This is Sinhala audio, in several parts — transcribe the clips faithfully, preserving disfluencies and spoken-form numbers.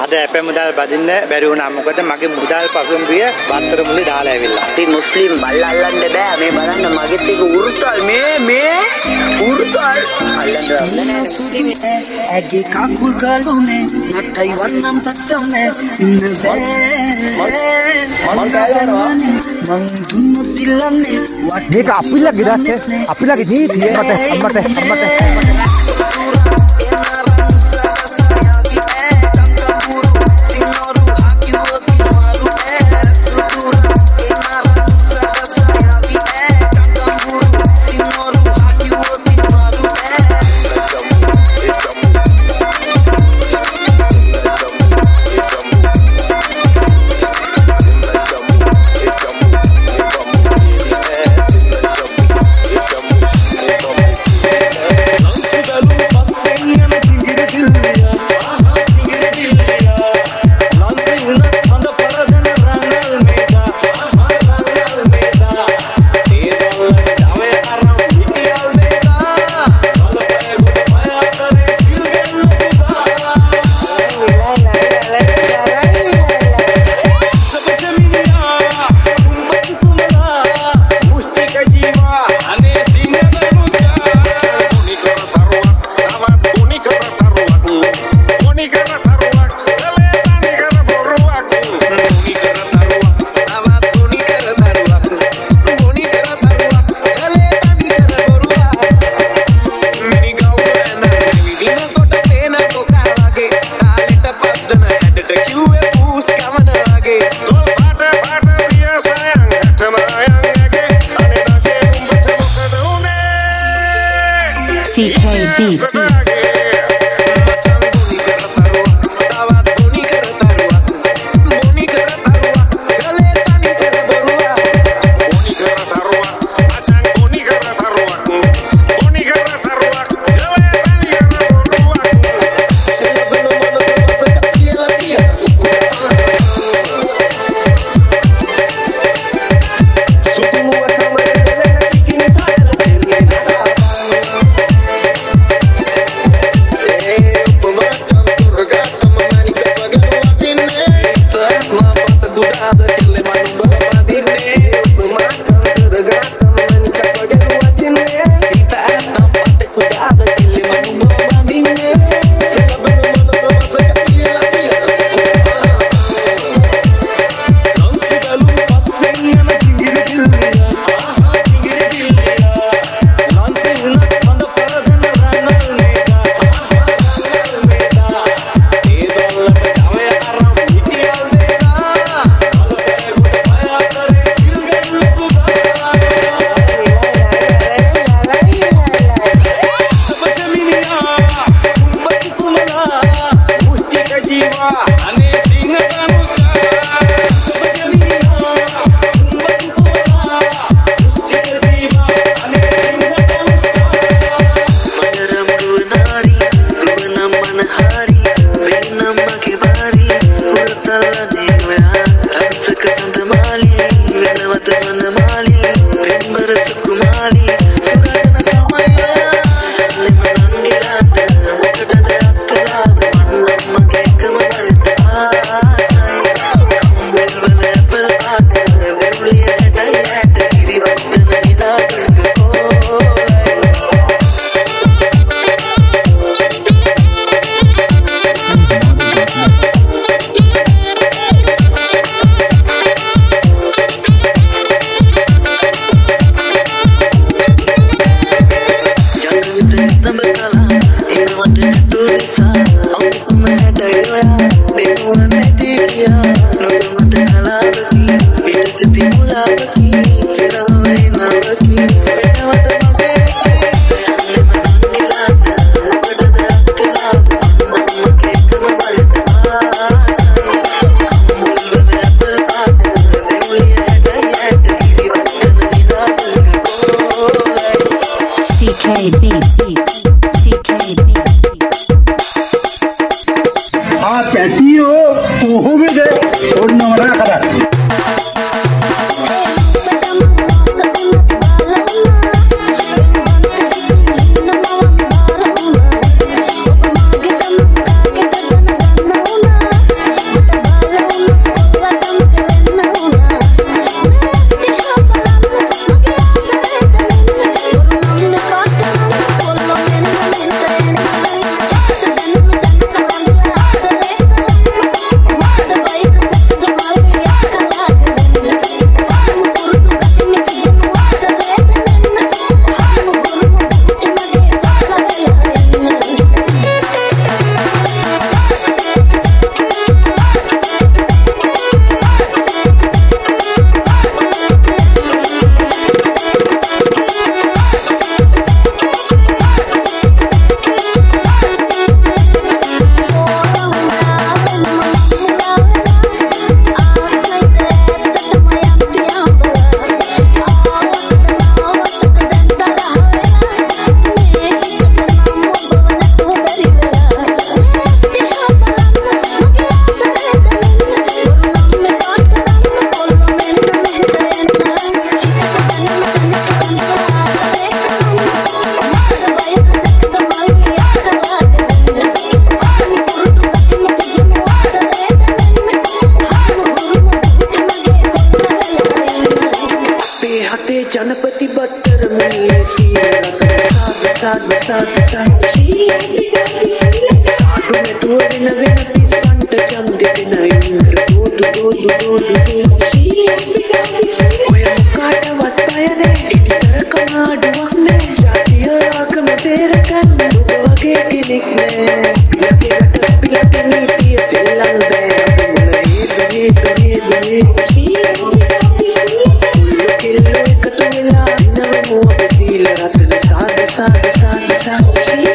අද අපේ මුදල් බදින්න බැරි වුණා. මොකද මගේ මුදල් පසුම්බිය බත්තර මුලේ දාලා ඇවිල්ලා. ඉතින් මුස්ලිම් බල්ල අල්ලන්න බෑ. මේ බලන්න මගෙත් එක උරුතල් මේ මේ උරුතල් අල්ලන්න බෑ. ඇගේ කකුල් ගලුනේ නටයි වන්නම් තත්තනේ ඉන්න බෑ. මම ගලනවා මං දුන්නු තිල්ලන්නේ මේක අපිලගේ දැස්සේ අපිලගේ ජීවිතේ මට අම්මට අම්මට C K Beats. සාදු සාදු සාදු මෙතුව වෙන වෙන පිස්සන්ට චන්දෙ දෙනයින්ට දෝදු දෝදු දෝදු ඔය මොකාටවත් පයනේ ඉතිතර කමාඩුවක් නෑ ජාතිය ආගම බේරගන්න ඔබ වගේ කෙනෙක් නෑ පිලකෙකට පිලක නීතිය සෙල්ලම් බෑ අපි මුල හේද හේද හේද හේද කෙල්ලෝ එකතු වෙලා ඉන්නවමු අපි සීල රතන සාදු සාදු සාදු සාදු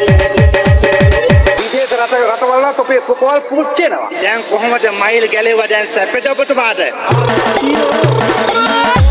විදේශ රට රටවල තොපේ කොල් පුච්චෙනවා. දැන් කොහොමද මයිල් ගැලේවා දැන් සැපද ඔබතුමාට?